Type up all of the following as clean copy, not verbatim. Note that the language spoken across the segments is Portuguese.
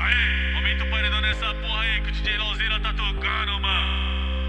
Aí, aumenta o paredão nessa porra aí que o DJ Lauzeira tá tocando, mano.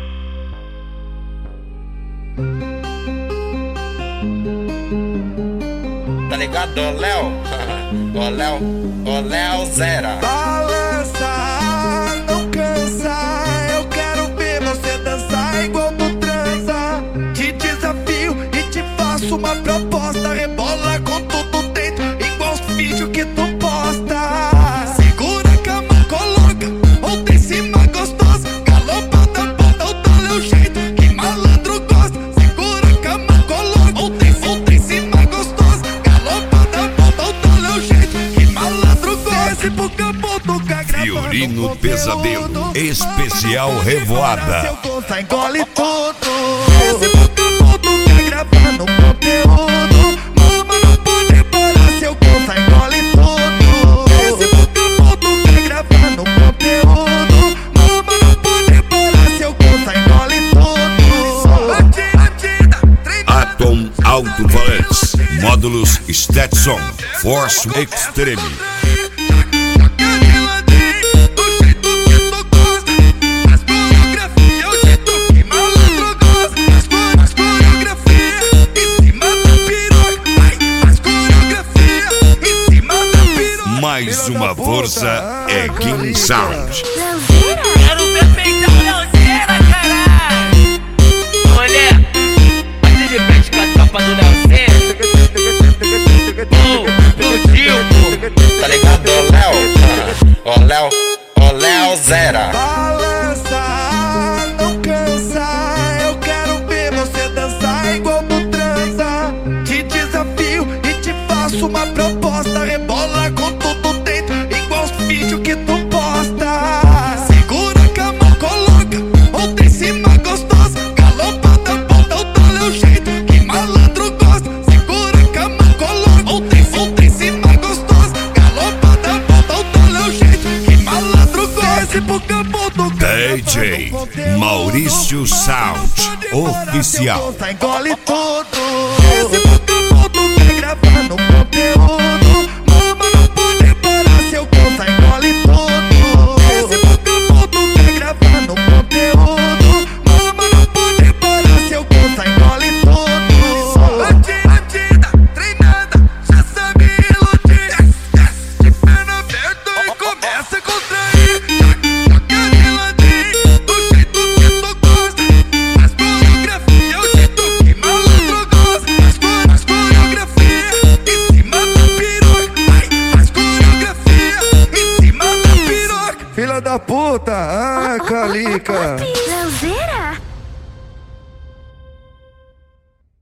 Tá ligado, ô Léo? Ô Léo Zera. Balança, não cansa. Eu quero ver você dançar igual tu transa. Te desafio e te faço uma proposta. Rebola com tudo dentro, igual os vídeos que tu posta. Segura a cama, coloca outra em cima gostosa. Galopada, bota o tal é o jeito que malandro gosta. Segura a cama, coloca outra em cima gostosa. Galopada, bota o tal é o jeito que malandro gosta. Esse pro campo toca gravando Fiorino Pesadelo, especial Revoada. Seu gosto engole tudo. Esse pro campo toca gravando conteúdo. Mama não pode parar, seu gosto engole tudo. Esse pro campo toca gravando conteúdo. Mama não pode parar, seu gosto engole tudo. Batida, treinada. Atom Alto Valence, módulos Stetson, Force Extreme. Mais uma força é King Sound. Quero ver peitão Lauzeira, caralho. Mulher, bate de frente com a tropa do Lauzeira. Do Gilco. Tá ligado, ô Léo Zera. Balança, não cansa. Eu quero ver você dançar igual tu transa. Te desafio e te faço uma proposta. Rebola com tudo dentro, igual os vídeos que tu posta. Segura a cama, coloca outra em cima gostosa. Galopada, bota o tal é o jeito que malandro gosta. Segura a cama, coloca outra em cima gostosa. Galopada, bota o tal é o jeito que malandro gosta. Esse pro campo do DJ Maurício Sound Oficial. Engole tudo. Esse pro campo do gravando conteúdo. Mama não pode parar, seu gosto engole tudo. Esse pro campo do gravando conteúdo. Mama não pode parar, seu gosto engole tudo. Batida, treinada, já sabe iludir. De perna aberta e começa a contrair. Joga de ladinho, do jeito que tu gosta. Faz coreografia, o jeito que malandro gosta. Faz coreografia em cima da piroca. Faz coreografia em cima da piroca. Filha da puta, calica. Lauzeira?